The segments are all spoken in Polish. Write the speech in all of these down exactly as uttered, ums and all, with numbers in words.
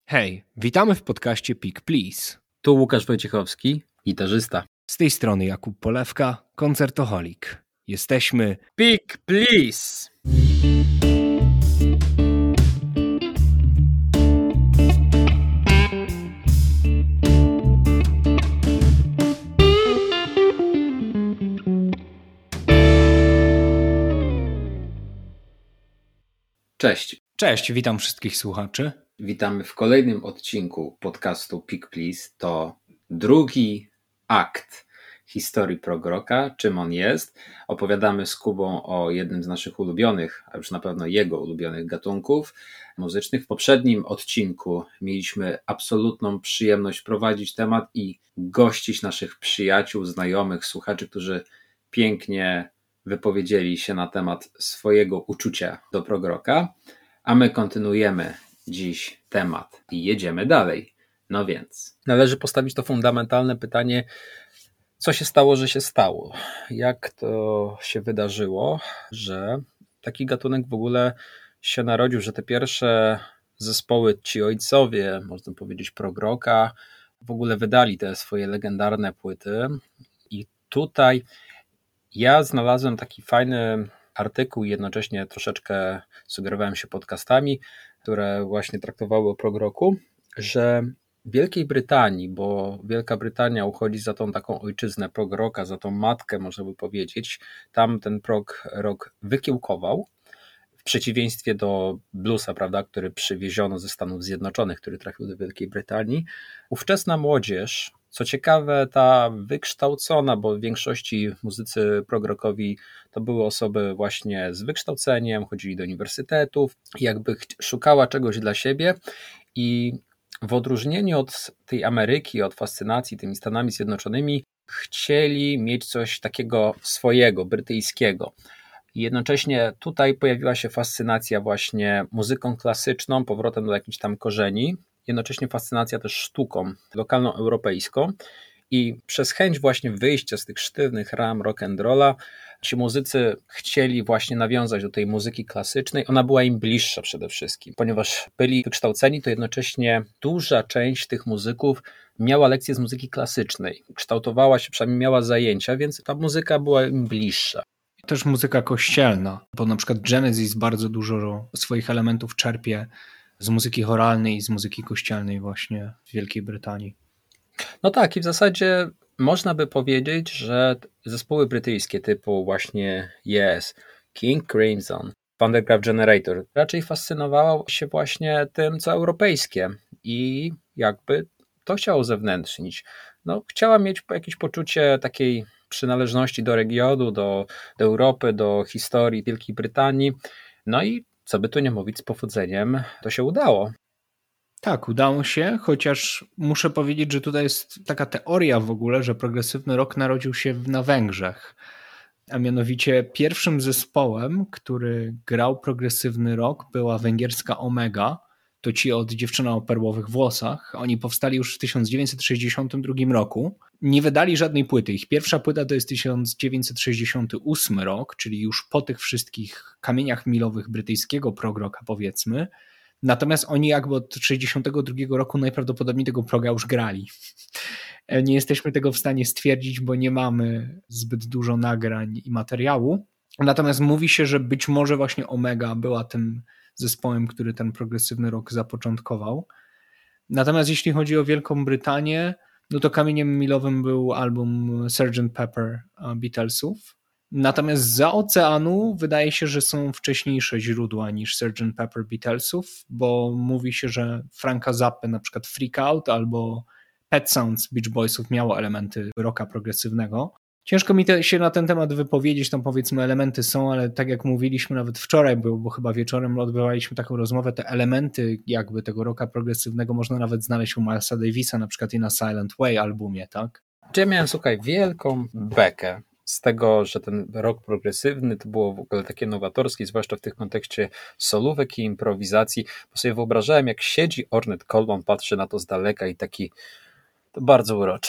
Hej, witamy w podcaście Pick Please. Tu Łukasz Wojciechowski, gitarzysta. Z tej strony Jakub Polewka, koncertoholik. Jesteśmy Pick Please! Cześć. Cześć, witam wszystkich słuchaczy. Witamy w kolejnym odcinku podcastu Pick Please. To drugi akt historii prog rocka. Czym on jest? Opowiadamy z Kubą o jednym z naszych ulubionych, a już na pewno jego ulubionych gatunków muzycznych. W poprzednim odcinku mieliśmy absolutną przyjemność prowadzić temat i gościć naszych przyjaciół, znajomych, słuchaczy, którzy pięknie wypowiedzieli się na temat swojego uczucia do prog rocka. A my kontynuujemy dziś temat i jedziemy dalej. No więc. Należy postawić to fundamentalne pytanie, co się stało, że się stało? Jak to się wydarzyło, że taki gatunek w ogóle się narodził, że te pierwsze zespoły, ci ojcowie, można powiedzieć prog rocka, w ogóle wydali te swoje legendarne płyty. I tutaj ja znalazłem taki fajny artykuł i jednocześnie troszeczkę sugerowałem się podcastami, które właśnie traktowały o prog rocku, że w Wielkiej Brytanii, bo Wielka Brytania uchodzi za tą taką ojczyznę prog rocka, za tą matkę można by powiedzieć, tam ten prog rock wykiełkował, w przeciwieństwie do bluesa, prawda, który przywieziono ze Stanów Zjednoczonych, który trafił do Wielkiej Brytanii. Ówczesna młodzież, co ciekawe, ta wykształcona, bo w większości muzycy prog rockowi to były osoby właśnie z wykształceniem, chodzili do uniwersytetów, jakby szukała czegoś dla siebie i w odróżnieniu od tej Ameryki, od fascynacji tymi Stanami Zjednoczonymi, chcieli mieć coś takiego swojego, brytyjskiego. I jednocześnie tutaj pojawiła się fascynacja właśnie muzyką klasyczną, powrotem do jakichś tam korzeni, jednocześnie fascynacja też sztuką lokalną, europejską i przez chęć właśnie wyjścia z tych sztywnych ram rock'n'rolla ci muzycy chcieli właśnie nawiązać do tej muzyki klasycznej. Ona była im bliższa przede wszystkim, ponieważ byli wykształceni, to jednocześnie duża część tych muzyków miała lekcje z muzyki klasycznej, kształtowała się, przynajmniej miała zajęcia, więc ta muzyka była im bliższa. Też muzyka kościelna, bo na przykład Genesis bardzo dużo swoich elementów czerpie z muzyki choralnej i z muzyki kościelnej właśnie w Wielkiej Brytanii. No tak, i w zasadzie można by powiedzieć, że zespoły brytyjskie typu właśnie Yes, King Crimson, Thundercraft Generator raczej fascynowało się właśnie tym, co europejskie i jakby to chciało zewnętrznić. No, chciała mieć jakieś poczucie takiej przynależności do regionu, do, do Europy, do historii Wielkiej Brytanii. No i co by tu nie mówić, z powodzeniem to się udało. Tak, udało się, chociaż muszę powiedzieć, że tutaj jest taka teoria w ogóle, że progresywny rock narodził się na Węgrzech. A mianowicie pierwszym zespołem, który grał progresywny rock, była węgierska Omega. To ci od Dziewczyna o perłowych włosach. Oni powstali już w tysiąc dziewięćset sześćdziesiątym drugim roku. Nie wydali żadnej płyty. Ich pierwsza płyta to jest tysiąc dziewięćset sześćdziesiąty ósmy rok, czyli już po tych wszystkich kamieniach milowych brytyjskiego prog rocka, powiedzmy. Natomiast oni jakby od sześćdziesiątego drugiego roku najprawdopodobniej tego proga już grali. Nie jesteśmy tego w stanie stwierdzić, bo nie mamy zbyt dużo nagrań i materiału. Natomiast mówi się, że być może właśnie Omega była tym zespołem, który ten progresywny rock zapoczątkował. Natomiast jeśli chodzi o Wielką Brytanię, no to kamieniem milowym był album sergeant Pepper Beatlesów. Natomiast za oceanu wydaje się, że są wcześniejsze źródła niż sergeant Pepper Beatlesów, bo mówi się, że Franka Zappy, na przykład Freak Out albo Pet Sounds Beach Boysów miało elementy rocka progresywnego. Ciężko mi te, się na ten temat wypowiedzieć, tam powiedzmy elementy są, ale tak jak mówiliśmy nawet wczoraj, było, bo chyba wieczorem odbywaliśmy taką rozmowę, te elementy jakby tego rocka progresywnego można nawet znaleźć u Milesa Davisa, na przykład i na Silent Way albumie, tak? Ja miałem, słuchaj, wielką bekę z tego, że ten rock progresywny to było w ogóle takie nowatorskie, zwłaszcza w tym kontekście solówek i improwizacji, bo sobie wyobrażałem, jak siedzi Ornette Coleman, patrzy na to z daleka i taki, to bardzo urocze.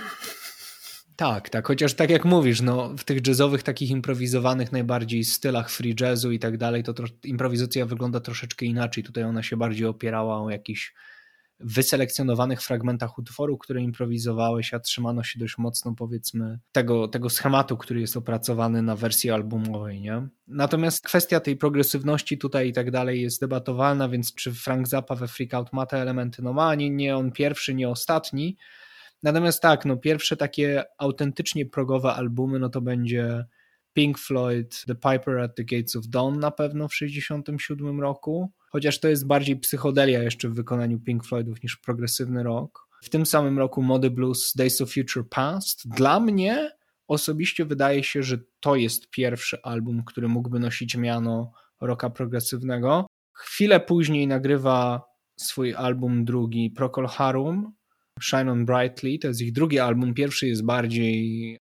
Tak, tak, chociaż tak jak mówisz, no w tych jazzowych, takich improwizowanych najbardziej stylach free jazzu i tak dalej, to tro- improwizacja wygląda troszeczkę inaczej. Tutaj ona się bardziej opierała o jakiś wyselekcjonowanych fragmentach utworu, które improwizowałeś, a trzymano się dość mocno, powiedzmy, tego, tego schematu, który jest opracowany na wersji albumowej, nie? Natomiast kwestia tej progresywności tutaj i tak dalej jest debatowalna, więc czy Frank Zappa we Freak Out ma te elementy? No ma, nie, nie on pierwszy, nie ostatni. Natomiast tak, no pierwsze takie autentycznie progowe albumy, no to będzie Pink Floyd, The Piper at the Gates of Dawn na pewno w sześćdziesiątym siódmym roku, chociaż to jest bardziej psychodelia jeszcze w wykonaniu Pink Floydów niż progresywny rock. W tym samym roku Mody Blues, Days of Future Past. Dla mnie osobiście wydaje się, że to jest pierwszy album, który mógłby nosić miano rocka progresywnego. Chwilę później nagrywa swój album drugi Procol Harum, Shine On Brightly, to jest ich drugi album. Pierwszy jest bardziej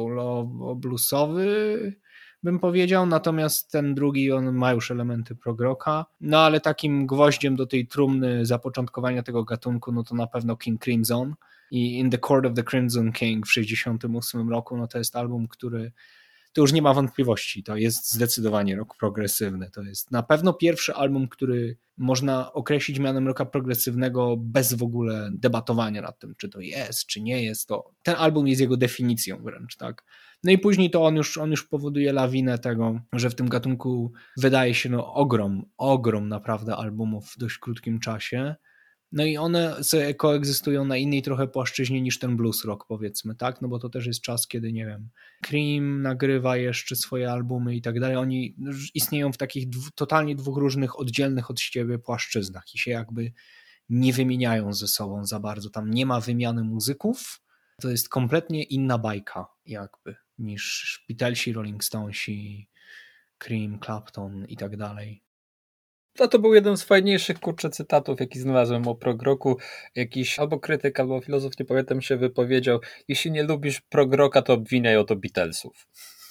soulowo-bluesowy, bym powiedział, natomiast ten drugi, on ma już elementy prog rocka. No ale takim gwoździem do tej trumny zapoczątkowania tego gatunku, no to na pewno King Crimson i In the Court of the Crimson King w sześćdziesiątym ósmym roku, no to jest album, który to już nie ma wątpliwości, to jest zdecydowanie rock progresywny. To jest na pewno pierwszy album, który można określić mianem rocka progresywnego bez w ogóle debatowania nad tym, czy to jest, czy nie jest. To ten album jest jego definicją wręcz, tak. No i później to on już, on już powoduje lawinę tego, że w tym gatunku wydaje się no ogrom, ogrom naprawdę albumów w dość krótkim czasie. No i one sobie koegzystują na innej trochę płaszczyźnie niż ten blues rock, powiedzmy, tak? No bo to też jest czas, kiedy, nie wiem, Cream nagrywa jeszcze swoje albumy i tak dalej. Oni istnieją w takich dw- totalnie dwóch różnych, oddzielnych od siebie płaszczyznach i się jakby nie wymieniają ze sobą za bardzo. Tam nie ma wymiany muzyków. To jest kompletnie inna bajka jakby niż Beatlesi, Rolling Stonesi, Cream, Clapton i tak dalej. No to był jeden z fajniejszych, kurczę, cytatów, jaki znalazłem o prog rocku. Jakiś albo krytyk, albo filozof, nie pamiętam, się wypowiedział: jeśli nie lubisz prog rocka, to obwiniaj o to Beatlesów.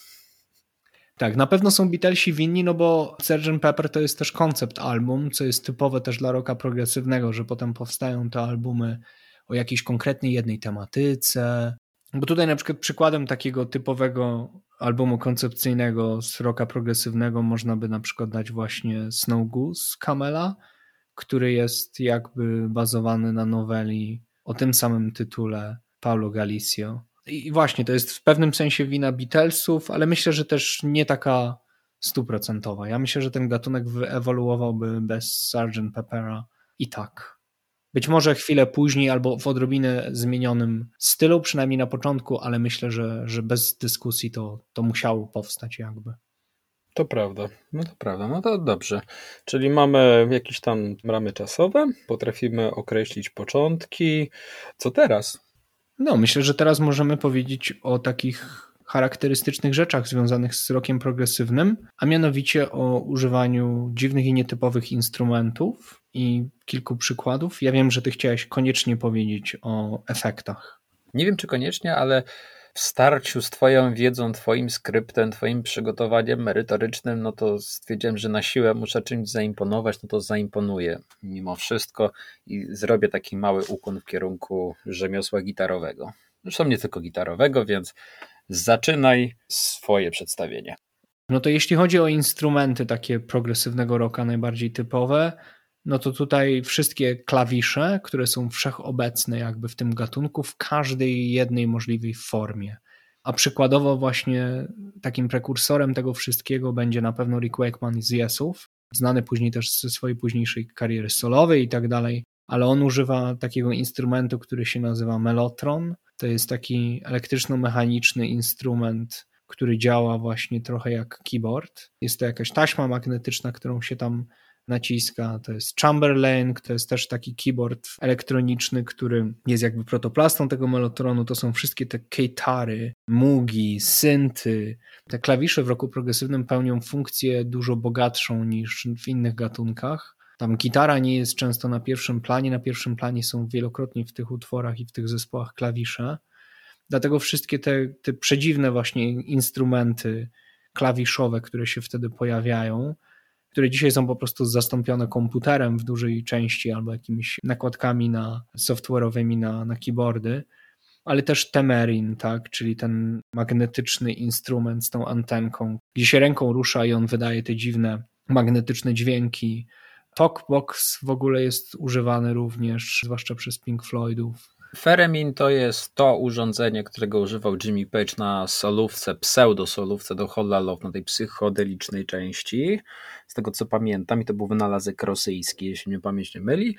Tak, na pewno są Beatlesi winni, no bo sergeant Pepper to jest też koncept album, co jest typowe też dla rocka progresywnego, że potem powstają te albumy o jakiejś konkretnej jednej tematyce. Bo tutaj na przykład przykładem takiego typowego albumu koncepcyjnego z rocka progresywnego można by na przykład dać właśnie Snow Goose Camela, który jest jakby bazowany na noweli o tym samym tytule Paulo Galicio. I właśnie to jest w pewnym sensie wina Beatlesów, ale myślę, że też nie taka stuprocentowa. Ja myślę, że ten gatunek wyewoluowałby bez sergeant Peppera i tak. Być może chwilę później albo w odrobinę zmienionym stylu, przynajmniej na początku, ale myślę, że, że bez dyskusji to, to musiało powstać jakby. To prawda, no to prawda, no to dobrze. Czyli mamy jakieś tam ramy czasowe, potrafimy określić początki. Co teraz? No, myślę, że teraz możemy powiedzieć o takich charakterystycznych rzeczach związanych z rockiem progresywnym, a mianowicie o używaniu dziwnych i nietypowych instrumentów i kilku przykładów. Ja wiem, że ty chciałeś koniecznie powiedzieć o efektach. Nie wiem, czy koniecznie, ale w starciu z twoją wiedzą, twoim skryptem, twoim przygotowaniem merytorycznym, no to stwierdziłem, że na siłę muszę czymś zaimponować, no to zaimponuję mimo wszystko i zrobię taki mały ukłon w kierunku rzemiosła gitarowego. Zresztą nie tylko gitarowego, więc zaczynaj swoje przedstawienie. No to jeśli chodzi o instrumenty takie progresywnego rocka najbardziej typowe, no to tutaj wszystkie klawisze, które są wszechobecne jakby w tym gatunku, w każdej jednej możliwej formie. A przykładowo właśnie takim prekursorem tego wszystkiego będzie na pewno Rick Wakeman z Yesów, znany później też ze swojej późniejszej kariery solowej i tak dalej, ale on używa takiego instrumentu, który się nazywa Mellotron. To jest taki elektryczno-mechaniczny instrument, który działa właśnie trochę jak keyboard. Jest to jakaś taśma magnetyczna, którą się tam naciska. To jest Chamberlain, to jest też taki keyboard elektroniczny, który jest jakby protoplastą tego Mellotronu. To są wszystkie te keytary, muugi, synty. Te klawisze w rocku progresywnym pełnią funkcję dużo bogatszą niż w innych gatunkach. Tam gitara nie jest często na pierwszym planie. Na pierwszym planie są wielokrotnie w tych utworach i w tych zespołach klawisze. Dlatego wszystkie te, te przedziwne właśnie instrumenty klawiszowe, które się wtedy pojawiają, które dzisiaj są po prostu zastąpione komputerem w dużej części albo jakimiś nakładkami na software'owymi na, na keyboardy, ale też temerin, tak, czyli ten magnetyczny instrument z tą antenką, gdzie się ręką rusza i on wydaje te dziwne magnetyczne dźwięki, Talkbox w ogóle jest używany również, zwłaszcza przez Pink Floydów. Theremin to jest to urządzenie, którego używał Jimmy Page na solówce, pseudo-solówce do Holla Love, na tej psychodelicznej części, z tego co pamiętam, i to był wynalazek rosyjski, jeśli mnie pamięć nie myli.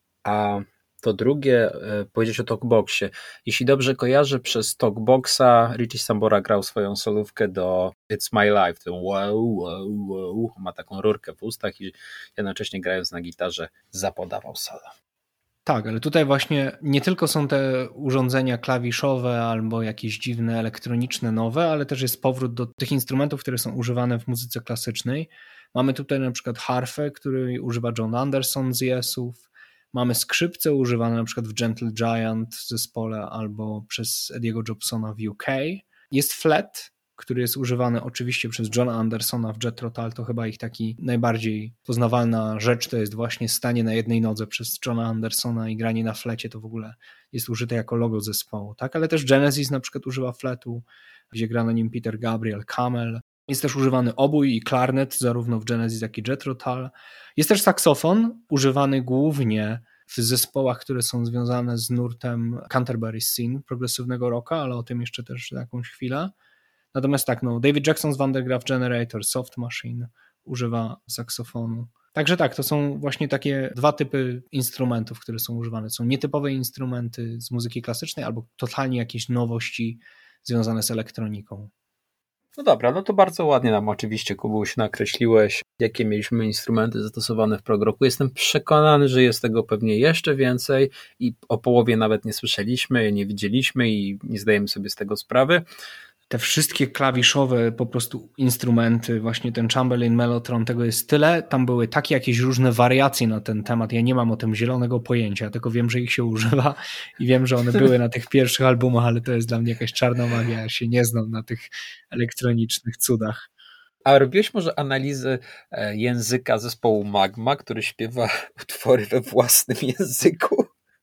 A to drugie, powiedzieć o Talkboxie. Jeśli dobrze kojarzę, przez Talkboxa Richie Sambora grał swoją solówkę do It's My Life, to wow, wow, wow, ma taką rurkę w ustach i jednocześnie grając na gitarze zapodawał solo. Tak, ale tutaj właśnie nie tylko są te urządzenia klawiszowe albo jakieś dziwne elektroniczne nowe, ale też jest powrót do tych instrumentów, które są używane w muzyce klasycznej. Mamy tutaj na przykład harfę, której używa John Anderson z Yesów. Mamy skrzypce używane na przykład w Gentle Giant zespole albo przez Ediego Jobsona w U K. Jest flet, który jest używany oczywiście przez Johna Andersona w Jethro Tull, to chyba ich taki najbardziej poznawalna rzecz, to jest właśnie stanie na jednej nodze przez Johna Andersona i granie na flecie, to w ogóle jest użyte jako logo zespołu, tak? Ale też Genesis na przykład używa fletu, gdzie gra na nim Peter Gabriel Camel. Jest też używany obój i klarnet, zarówno w Genesis, jak i Jethro Tull. Jest też saksofon, używany głównie w zespołach, które są związane z nurtem Canterbury Scene, progresywnego rocka, ale o tym jeszcze też za jakąś chwilę. Natomiast tak, no, David Jackson's Van der Graaf Generator, Soft Machine używa saksofonu. Także tak, to są właśnie takie dwa typy instrumentów, które są używane. Są nietypowe instrumenty z muzyki klasycznej albo totalnie jakieś nowości związane z elektroniką. No dobra, no to bardzo ładnie nam oczywiście, Kubuś, nakreśliłeś, jakie mieliśmy instrumenty zastosowane w prog rocku. Jestem przekonany, że jest tego pewnie jeszcze więcej i o połowie nawet nie słyszeliśmy, nie widzieliśmy i nie zdajemy sobie z tego sprawy. Te wszystkie klawiszowe po prostu instrumenty, właśnie ten Chamberlin Mellotron, tego jest tyle, tam były takie jakieś różne wariacje na ten temat, ja nie mam o tym zielonego pojęcia, tylko wiem, że ich się używa i wiem, że one były na tych pierwszych albumach, ale to jest dla mnie jakaś czarna magia, ja się nie znam na tych elektronicznych cudach. A robiłeś może analizy języka zespołu Magma, który śpiewa utwory we własnym języku?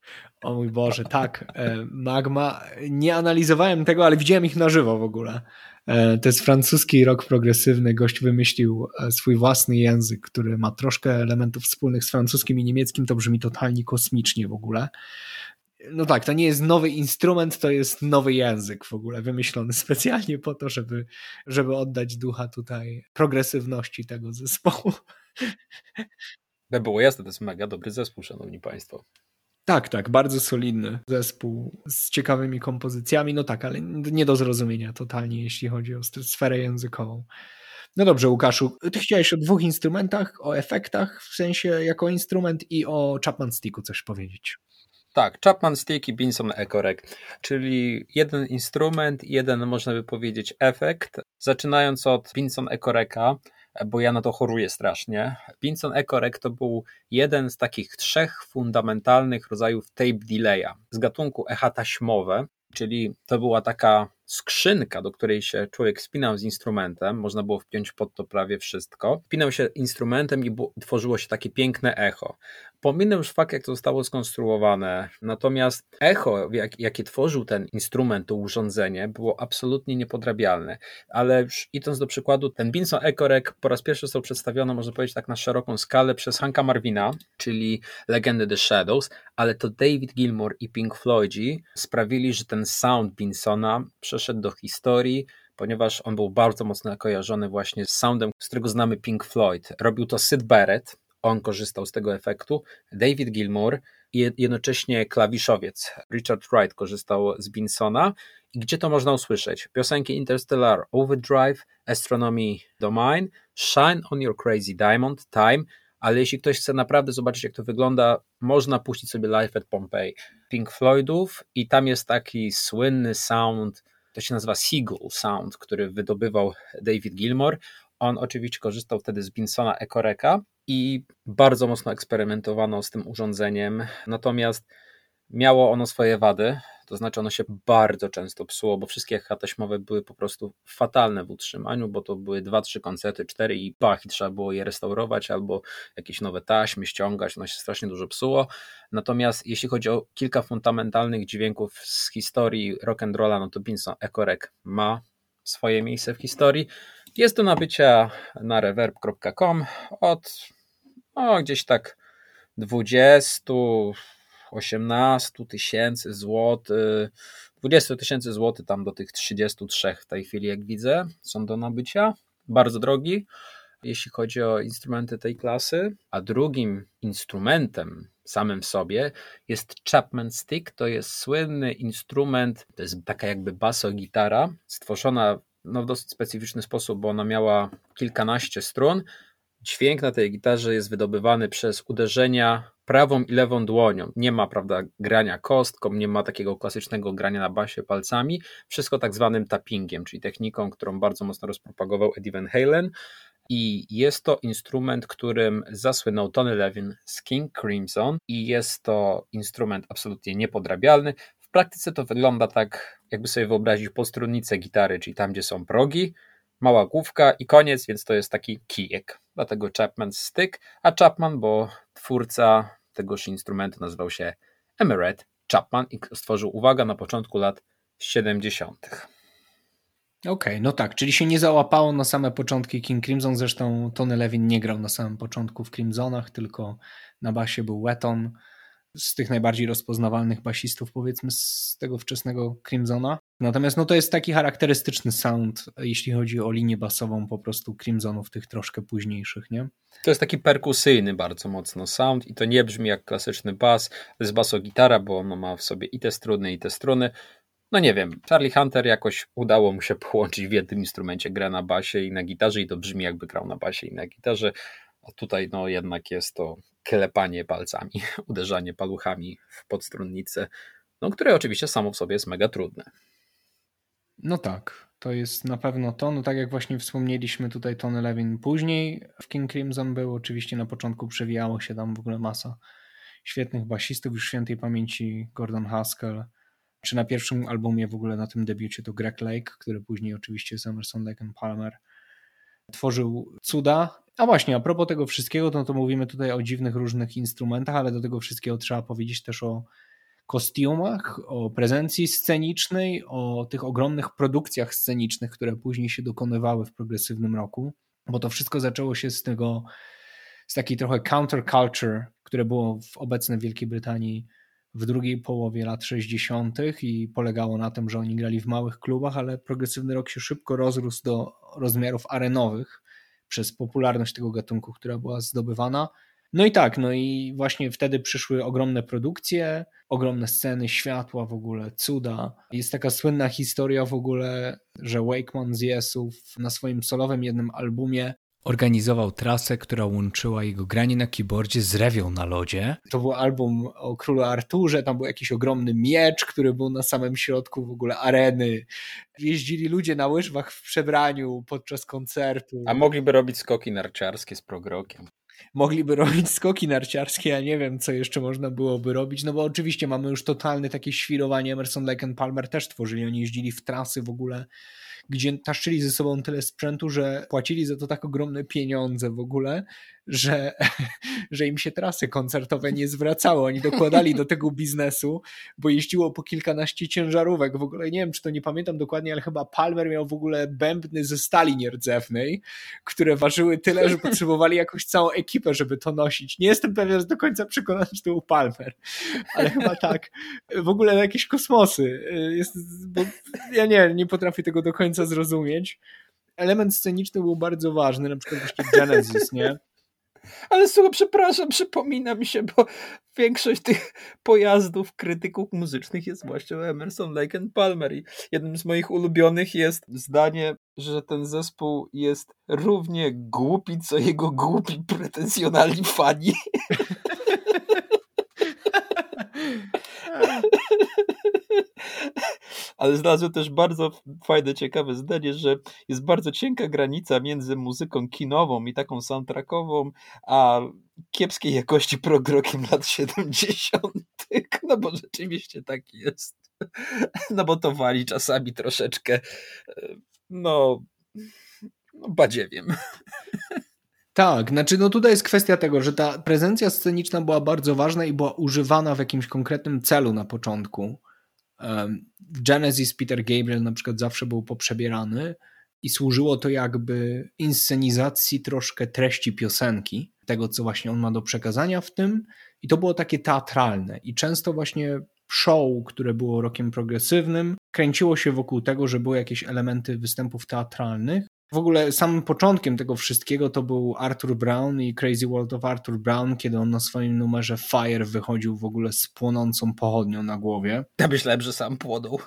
O mój Boże, tak, Magma, nie analizowałem tego, ale widziałem ich na żywo w ogóle. To jest francuski rock progresywny, gość wymyślił swój własny język, który ma troszkę elementów wspólnych z francuskim i niemieckim, to brzmi totalnie kosmicznie w ogóle. No tak, to nie jest nowy instrument, to jest nowy język w ogóle, wymyślony specjalnie po to, żeby, żeby oddać ducha tutaj progresywności tego zespołu. To było jasne, to jest mega dobry zespół, szanowni państwo. Tak, tak, bardzo solidny zespół z ciekawymi kompozycjami, no tak, ale nie do zrozumienia totalnie, jeśli chodzi o sferę językową. No dobrze, Łukaszu, ty chciałeś o dwóch instrumentach, o efektach, w sensie jako instrument i o Chapman Sticku coś powiedzieć. Tak, Chapman Stick i Binson Ecorec, czyli jeden instrument, jeden można by powiedzieć efekt, zaczynając od Binson Ecoreca, bo ja na to choruję strasznie. Binson Ecorec to był jeden z takich trzech fundamentalnych rodzajów tape delaya z gatunku echa taśmowe, czyli to była taka skrzynka, do której się człowiek spinał z instrumentem, można było wpiąć pod to prawie wszystko. Spinał się instrumentem i tworzyło się takie piękne echo. Pominę już fakt, jak to zostało skonstruowane, natomiast echo, jak, jakie tworzył ten instrument, to urządzenie, było absolutnie niepodrabialne. Ale już idąc do przykładu, ten Binson Ecorec po raz pierwszy został przedstawiony, można powiedzieć tak na szeroką skalę, przez Hanka Marvina, czyli legendy The Shadows, ale to David Gilmour i Pink Floydzi sprawili, że ten sound Binsona przeszedł do historii, ponieważ on był bardzo mocno kojarzony właśnie z soundem, z którego znamy Pink Floyd. Robił to Syd Barrett, on korzystał z tego efektu, David Gilmour i jednocześnie klawiszowiec Richard Wright korzystał z Binsona. I gdzie to można usłyszeć? Piosenki Interstellar Overdrive, Astronomy Domain, Shine on Your Crazy Diamond, Time, ale jeśli ktoś chce naprawdę zobaczyć, jak to wygląda, można puścić sobie Live at Pompeii Pink Floydów i tam jest taki słynny sound, to się nazywa Seagull Sound, który wydobywał David Gilmour. On oczywiście korzystał wtedy z Binsona Ecoreca i bardzo mocno eksperymentowano z tym urządzeniem, natomiast miało ono swoje wady, to znaczy ono się bardzo często psuło, bo wszystkie echa taśmowe były po prostu fatalne w utrzymaniu, bo to były dwa, trzy koncerty, cztery i pach i trzeba było je restaurować albo jakieś nowe taśmy ściągać, ono się strasznie dużo psuło. Natomiast jeśli chodzi o kilka fundamentalnych dźwięków z historii rock'n'rolla, no to Binson Ecorec ma swoje miejsce w historii. Jest do nabycia na reverb kropka com od o gdzieś tak dwadzieścia, osiemnaście tysięcy złotych, dwadzieścia tysięcy złotych tam do tych trzydziestu trzech w tej chwili, jak widzę, są do nabycia. Bardzo drogi, jeśli chodzi o instrumenty tej klasy. A drugim instrumentem samym w sobie jest Chapman Stick. To jest słynny instrument, to jest taka jakby basogitara, stworzona no, w dosyć specyficzny sposób, bo ona miała kilkanaście strun. Dźwięk na tej gitarze jest wydobywany przez uderzenia prawą i lewą dłonią. Nie ma, prawda, grania kostką, nie ma takiego klasycznego grania na basie palcami. Wszystko tak zwanym tappingiem, czyli techniką, którą bardzo mocno rozpropagował Eddie Van Halen. I jest to instrument, którym zasłynął Tony Levin z King Crimson i jest to instrument absolutnie niepodrabialny. W praktyce to wygląda tak, jakby sobie wyobrazić podstrunnicę gitary, czyli tam, gdzie są progi, mała główka i koniec, więc to jest taki kijek. Dlatego Chapman Stick, a Chapman, bo twórca tegoż instrumentu nazywał się Emeret Chapman i stworzył, uwaga, na początku lat siedemdziesiątych. Okej, okay, no tak, czyli się nie załapało na same początki King Crimson, zresztą Tony Levin nie grał na samym początku w Crimsonach, tylko na basie był Wetton, z tych najbardziej rozpoznawalnych basistów, powiedzmy, z tego wczesnego Crimsona. Natomiast no to jest taki charakterystyczny sound, jeśli chodzi o linię basową po prostu Crimsonów, tych troszkę późniejszych, nie? To jest taki perkusyjny bardzo mocno sound i to nie brzmi jak klasyczny bas, to jest basogitara, bo ono ma w sobie i te struny, i te struny. No nie wiem, Charlie Hunter jakoś udało mu się połączyć w jednym instrumencie, gra na basie i na gitarze i to brzmi jakby grał na basie i na gitarze, a tutaj no jednak jest to klepanie palcami, uderzanie paluchami w podstrunnicę, no które oczywiście samo w sobie jest mega trudne. No tak, to jest na pewno to, no tak jak właśnie wspomnieliśmy tutaj Tony Levin później w King Crimson był, oczywiście na początku przewijało się tam w ogóle masa świetnych basistów, już świętej pamięci Gordon Haskell, czy na pierwszym albumie w ogóle na tym debiucie to Greg Lake, który później oczywiście z Emerson, Lake and Palmer tworzył cuda. A właśnie, a propos tego wszystkiego, to, to mówimy tutaj o dziwnych różnych instrumentach, ale do tego wszystkiego trzeba powiedzieć też o kostiumach, o prezencji scenicznej, o tych ogromnych produkcjach scenicznych, które później się dokonywały w progresywnym roku, bo to wszystko zaczęło się z tego, z takiej trochę counterculture, które było w obecne w Wielkiej Brytanii w drugiej połowie lat sześćdziesiątych i polegało na tym, że oni grali w małych klubach, ale progresywny rock się szybko rozrósł do rozmiarów arenowych przez popularność tego gatunku, która była zdobywana. No i tak, no i właśnie wtedy przyszły ogromne produkcje, ogromne sceny, światła w ogóle, cuda. Jest taka słynna historia w ogóle, że Wakeman z Yesów na swoim solowym jednym albumie organizował trasę, która łączyła jego granie na keyboardzie z rewią na lodzie. To był album o Królu Arturze, tam był jakiś ogromny miecz, który był na samym środku w ogóle areny. Jeździli ludzie na łyżwach w przebraniu podczas koncertu. A mogliby robić skoki narciarskie z progrokiem. Mogliby robić skoki narciarskie, ja nie wiem, co jeszcze można byłoby robić, no bo oczywiście mamy już totalne takie świrowanie. Emerson, Lake and Palmer też tworzyli, oni jeździli w trasy w ogóle, gdzie taszczyli ze sobą tyle sprzętu, że płacili za to tak ogromne pieniądze w ogóle, że, że im się trasy koncertowe nie zwracały. Oni dokładali do tego biznesu, bo jeździło po kilkanaście ciężarówek. W ogóle nie wiem, czy to nie pamiętam dokładnie, ale chyba Palmer miał w ogóle bębny ze stali nierdzewnej, które ważyły tyle, że potrzebowali jakąś całą ekipę, żeby to nosić. Nie jestem pewien, że do końca przekonany, że to był Palmer, ale chyba tak. W ogóle jakieś kosmosy. Jest, bo ja nie, nie potrafię tego do końca zrozumieć. Element sceniczny był bardzo ważny, na przykład właśnie Genesis, nie? Ale słuchaj, przepraszam, przypomina mi się, bo większość tych pojazdów krytyków muzycznych jest właśnie Emerson, Lake and Palmer i jednym z moich ulubionych jest zdanie, że ten zespół jest równie głupi, co jego głupi, pretensjonalni fani. Ale znalazłem też bardzo fajne, ciekawe zdanie, że jest bardzo cienka granica między muzyką kinową i taką soundtrackową, a kiepskiej jakości progrokiem lat siedemdziesiątych. No bo rzeczywiście tak jest. No bo to wali czasami troszeczkę, no, no badziewiem. Tak, znaczy no tutaj jest kwestia tego, że ta prezencja sceniczna była bardzo ważna i była używana w jakimś konkretnym celu na początku. Genesis Peter Gabriel na przykład zawsze był poprzebierany, i służyło to jakby inscenizacji troszkę treści piosenki, tego co właśnie on ma do przekazania w tym i to było takie teatralne i często właśnie show, które było rockiem progresywnym, kręciło się wokół tego, że były jakieś elementy występów teatralnych. W ogóle samym początkiem tego wszystkiego to był Arthur Brown i Crazy World of Arthur Brown, kiedy on na swoim numerze Fire wychodził w ogóle z płonącą pochodnią na głowie. Ja myślałem, że sam płonął.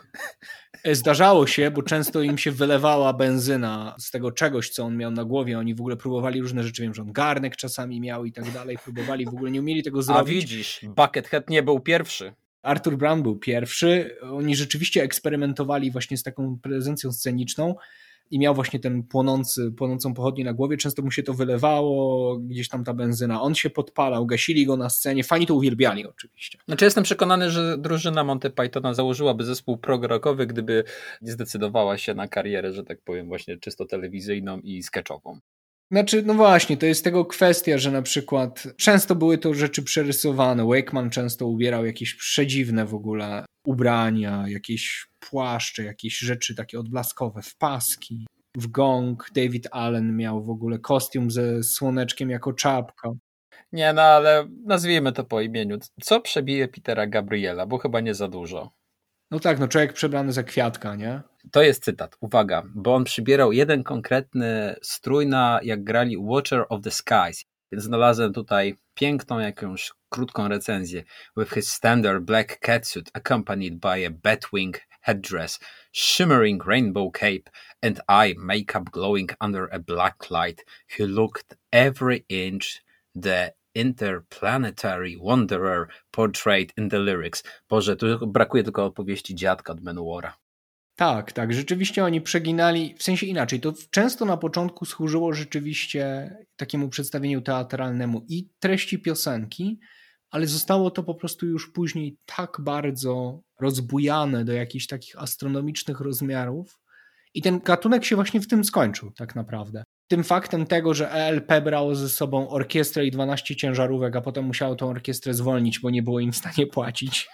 Zdarzało się, bo często im się wylewała benzyna z tego czegoś, co on miał na głowie. Oni w ogóle próbowali różne rzeczy, wiem, że on garnek czasami miał i tak dalej. Próbowali, w ogóle nie umieli tego zrobić. A widzisz, Buckethead nie był pierwszy. Arthur Brown był pierwszy. Oni rzeczywiście eksperymentowali właśnie z taką prezencją sceniczną i miał właśnie ten płonący, płonącą pochodnię na głowie. Często mu się to wylewało, gdzieś tam ta benzyna. On się podpalał, gasili go na scenie. Fani to uwielbiali oczywiście. Znaczy jestem przekonany, że drużyna Monty Pythona założyłaby zespół prog-rockowy, gdyby nie zdecydowała się na karierę, że tak powiem, właśnie czysto telewizyjną i sketchową. Znaczy, no właśnie, to jest tego kwestia, że na przykład często były to rzeczy przerysowane. Wakeman często ubierał jakieś przedziwne w ogóle ubrania, jakieś płaszcze, jakieś rzeczy takie odblaskowe, w paski, w gong. David Allen miał w ogóle kostium ze słoneczkiem jako czapka. Nie, no ale nazwijmy to po imieniu. Co przebije Petera Gabriela, bo chyba nie za dużo. No tak, no człowiek przebrany za kwiatka, nie? To jest cytat, uwaga, bo on przybierał jeden konkretny strój na, jak grali Watcher of the Skies, więc znalazłem tutaj piękną jakąś krótką recenzję. With his standard black catsuit accompanied by a batwing headdress, shimmering rainbow cape and eye makeup glowing under a black light, he looked every inch the interplanetary wanderer portrayed in the lyrics. Boże, tu brakuje tylko opowieści dziadka od Manowara. Tak, tak, rzeczywiście oni przeginali, w sensie inaczej, to często na początku służyło rzeczywiście takiemu przedstawieniu teatralnemu i treści piosenki, ale zostało to po prostu już później tak bardzo rozbujane do jakichś takich astronomicznych rozmiarów i ten gatunek się właśnie w tym skończył tak naprawdę. Tym faktem tego, że E L P brało ze sobą orkiestrę i dwanaście ciężarówek, a potem musiało tą orkiestrę zwolnić, bo nie było im w stanie płacić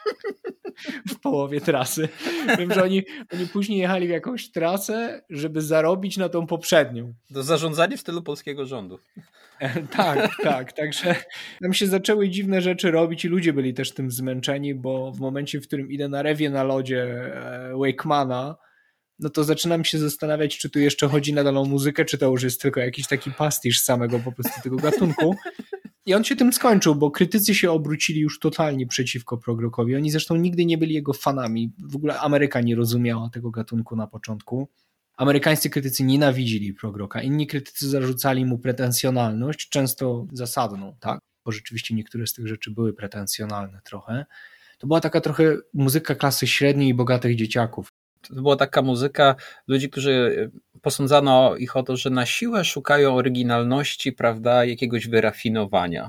w połowie trasy. Wiem, że oni, oni później jechali w jakąś trasę, żeby zarobić na tą poprzednią. To zarządzanie w stylu polskiego rządu. Tak, tak. Także tam się zaczęły dziwne rzeczy robić i ludzie byli też tym zmęczeni, bo w momencie, w którym idę na rewie na lodzie Wakemana, no to zaczynam się zastanawiać, czy tu jeszcze chodzi nadal o muzykę, czy to już jest tylko jakiś taki pastisz samego po prostu tego gatunku. I on się tym skończył, bo krytycy się obrócili już totalnie przeciwko prog-rockowi. Oni zresztą nigdy nie byli jego fanami. W ogóle Ameryka nie rozumiała tego gatunku na początku. Amerykańscy krytycy nienawidzili prog-rocka. Inni krytycy zarzucali mu pretensjonalność, często zasadną, tak? Bo rzeczywiście niektóre z tych rzeczy były pretensjonalne trochę. To była taka trochę muzyka klasy średniej i bogatych dzieciaków. To była taka muzyka ludzi, którzy posądzano ich o to, że na siłę szukają oryginalności, prawda, jakiegoś wyrafinowania.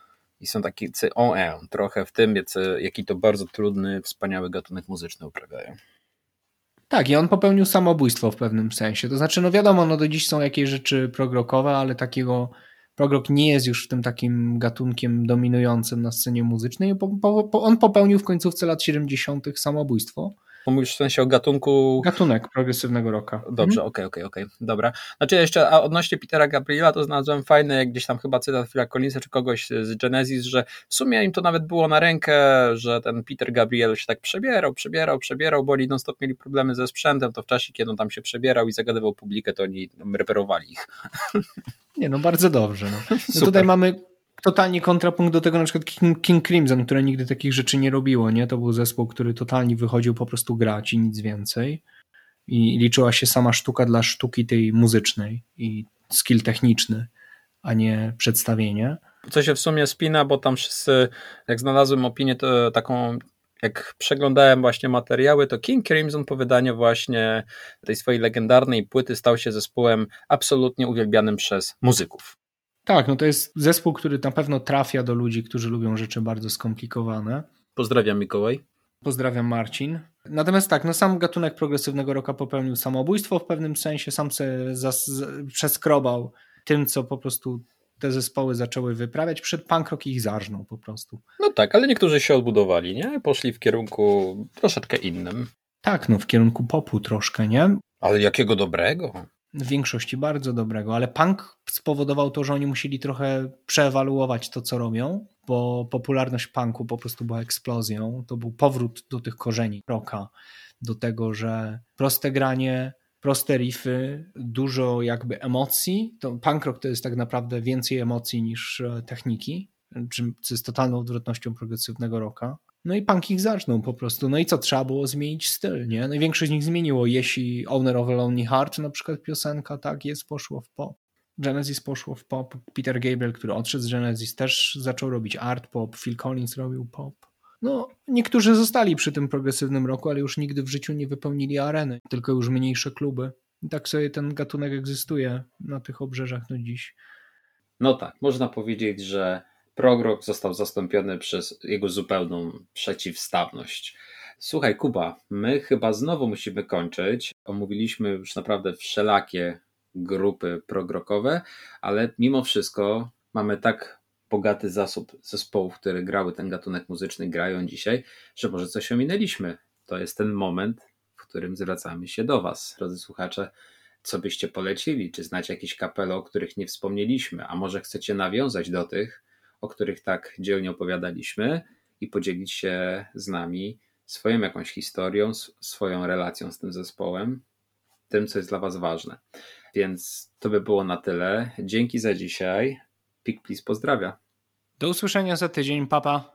I są taki on en, trochę w tym, jaki to bardzo trudny, wspaniały gatunek muzyczny uprawiają. Tak, i on popełnił samobójstwo w pewnym sensie. To znaczy, no wiadomo, no do dziś są jakieś rzeczy prog-rockowe, ale takiego prog-rock nie jest już tym takim gatunkiem dominującym na scenie muzycznej. On popełnił w końcówce lat siedemdziesiątych samobójstwo. Mówisz w sensie o gatunku... Gatunek progresywnego rocka. Dobrze, okej, okej, okej, dobra. Znaczy jeszcze a odnośnie Petera Gabriela to znalazłem fajny, jak gdzieś tam chyba cytat Phila Collinsa czy kogoś z Genesis, że w sumie im to nawet było na rękę, że ten Peter Gabriel się tak przebierał, przebierał, przebierał, bo oni non stop mieli problemy ze sprzętem, to w czasie, kiedy on tam się przebierał i zagadywał publikę, to oni reperowali ich. Nie, no bardzo dobrze. No. No tutaj mamy totalnie kontrapunkt do tego na przykład King, King Crimson, które nigdy takich rzeczy nie robiło, nie? To był zespół, który totalnie wychodził po prostu grać i nic więcej. I liczyła się sama sztuka dla sztuki tej muzycznej i skill techniczny, a nie przedstawienie. Co się w sumie spina, bo tam wszyscy, jak znalazłem opinię to taką, jak przeglądałem właśnie materiały, to King Crimson po wydaniu właśnie tej swojej legendarnej płyty stał się zespołem absolutnie uwielbianym przez muzyków. Tak, no to jest zespół, który na pewno trafia do ludzi, którzy lubią rzeczy bardzo skomplikowane. Pozdrawiam, Mikołaj. Pozdrawiam, Marcin. Natomiast tak, no sam gatunek progresywnego rocka popełnił samobójstwo w pewnym sensie, sam się zas- przeskrobał tym, co po prostu te zespoły zaczęły wyprawiać. Przed punk rock ich zarżnął po prostu. No tak, ale niektórzy się odbudowali, nie? Poszli w kierunku troszeczkę innym. Tak, no w kierunku popu troszkę, nie? Ale jakiego dobrego? w większości bardzo dobrego, ale punk spowodował to, że oni musieli trochę przeewaluować to, co robią, bo popularność punku po prostu była eksplozją. To był powrót do tych korzeni rocka, do tego, że proste granie, proste riffy, dużo jakby emocji. To punk rock to jest tak naprawdę więcej emocji niż techniki, co jest totalną odwrotnością progresywnego rocka. No i punk ich zaczną po prostu. No i co? Trzeba było zmienić styl, nie? No i większość z nich zmieniło. Jeśli Owner of a Lonely Heart, na przykład piosenka, tak, jest, poszło w pop. Genesis poszło w pop. Peter Gabriel, który odszedł z Genesis, też zaczął robić art pop. Phil Collins robił pop. No, niektórzy zostali przy tym progresywnym roku, ale już nigdy w życiu nie wypełnili areny, tylko już mniejsze kluby. I tak sobie ten gatunek egzystuje na tych obrzeżach do dziś. No tak, można powiedzieć, że prog rock został zastąpiony przez jego zupełną przeciwstawność. Słuchaj, Kuba, my chyba znowu musimy kończyć. Omówiliśmy już naprawdę wszelakie grupy prog rockowe, ale mimo wszystko mamy tak bogaty zasób zespołów, które grały ten gatunek muzyczny, grają dzisiaj, że może coś ominęliśmy. To jest ten moment, w którym zwracamy się do Was, drodzy słuchacze. Co byście polecili? Czy znacie jakieś kapele, o których nie wspomnieliśmy? A może chcecie nawiązać do tych, o których tak dzielnie opowiadaliśmy i podzielić się z nami swoją jakąś historią, swoją relacją z tym zespołem, tym, co jest dla Was ważne. Więc to by było na tyle. Dzięki za dzisiaj. Pick Please pozdrawia. Do usłyszenia za tydzień. Pa, pa.